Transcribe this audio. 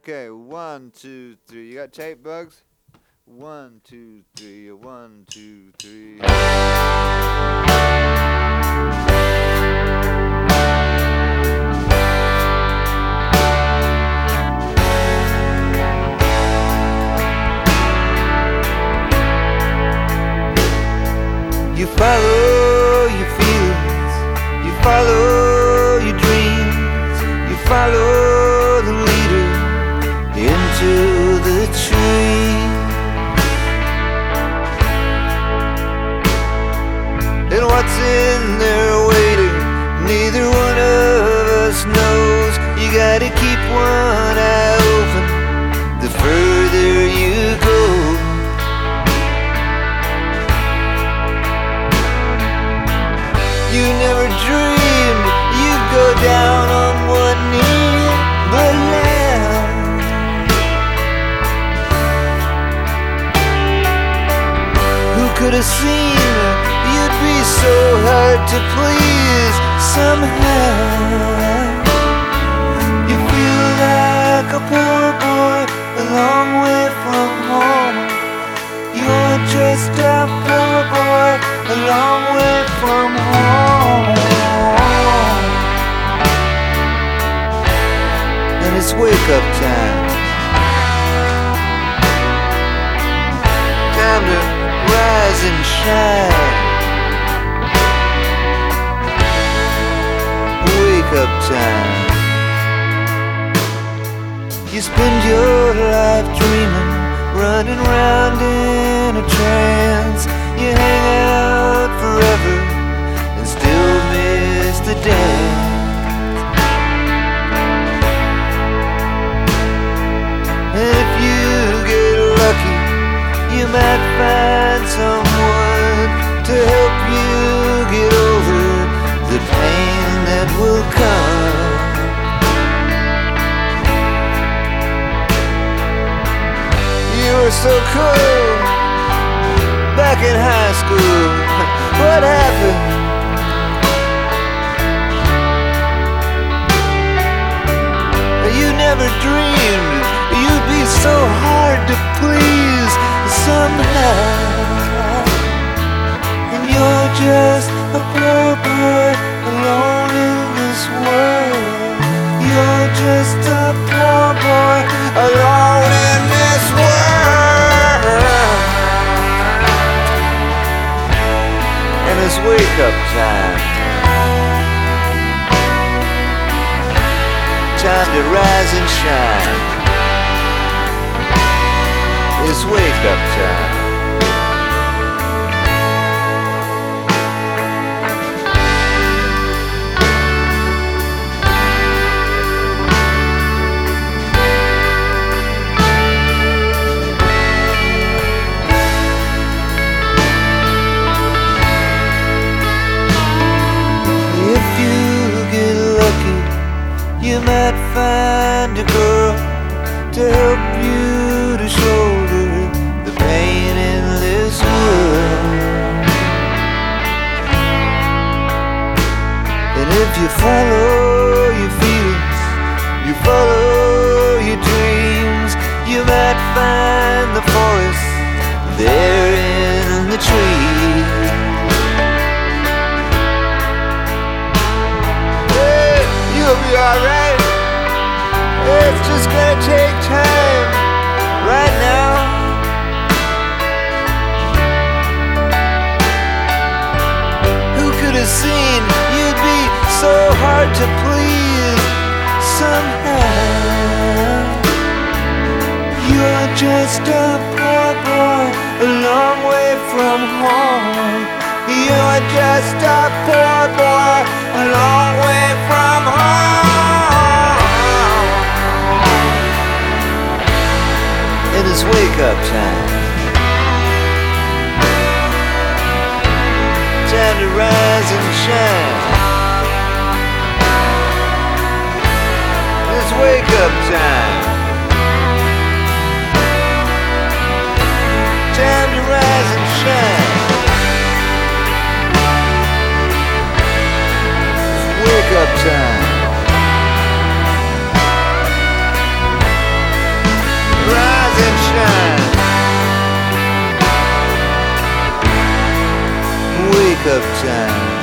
Okay, 1, 2, 3. You got tape, Bugs? 1, 2, 3. 1, 2, 3. You follow your feelings, you follow your dreams, you follow the leader into the tree. And what's in there waiting, neither one of us knows. You gotta keep one eye open the further you go. You never dreamed you'd go down on one knee, but now who could have seen you'd be so hard to please somehow? You feel like a poor boy a long way from home. You're just a poor boy a long way from home. And it's wake up time. Time to rise and shine. Wake up time. You spend your life dreaming, running round in a trance. You hang out forever and still miss the dance. And if you get lucky, you might find someone to help you get over the pain that will come. You were so cool back in high school. What happened? You never dreamed you'd be so hard to please somehow. And you're just a poor boy alone in this world. You're just a poor boy alone in this world. And it's wake up time. Time to rise and shine. It's wake up time. You might find a girl to help you to shoulder the pain in this world. And if you follow your feelings, you follow your dreams, you might find the forest there in the trees. You'll be alright. It's just gonna take time. Right now, who could have seen you'd be so hard to please somehow? You're just a poor boy a long way from home. You're just a poor boy a long way from home. And it's wake up time. Time to rise and shine. It's wake up time. Time to rise and shine. Wake up time. of time.